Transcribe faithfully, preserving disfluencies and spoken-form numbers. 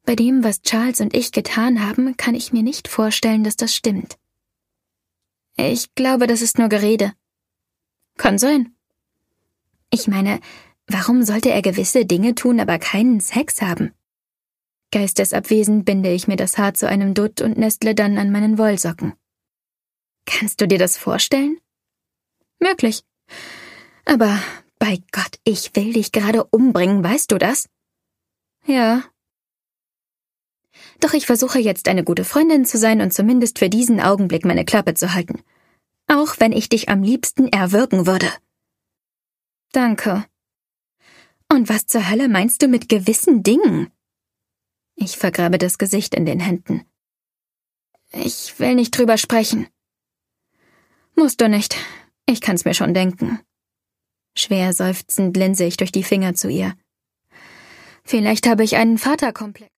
Bei dem, was Charles und ich getan haben, kann ich mir nicht vorstellen, dass das stimmt. Ich glaube, das ist nur Gerede. Kann sein. Ich meine, warum sollte er gewisse Dinge tun, aber keinen Sex haben? Geistesabwesend binde ich mir das Haar zu einem Dutt und nestle dann an meinen Wollsocken. Kannst du dir das vorstellen? Möglich. Aber, bei Gott, ich will dich gerade umbringen, weißt du das? Ja. Doch ich versuche jetzt eine gute Freundin zu sein und zumindest für diesen Augenblick meine Klappe zu halten. Auch wenn ich dich am liebsten erwürgen würde. Danke. Und was zur Hölle meinst du mit gewissen Dingen? Ich vergrabe das Gesicht in den Händen. Ich will nicht drüber sprechen. Musst du nicht. Ich kann's mir schon denken. Schwer seufzend linse ich durch die Finger zu ihr. Vielleicht habe ich einen Vaterkomplex.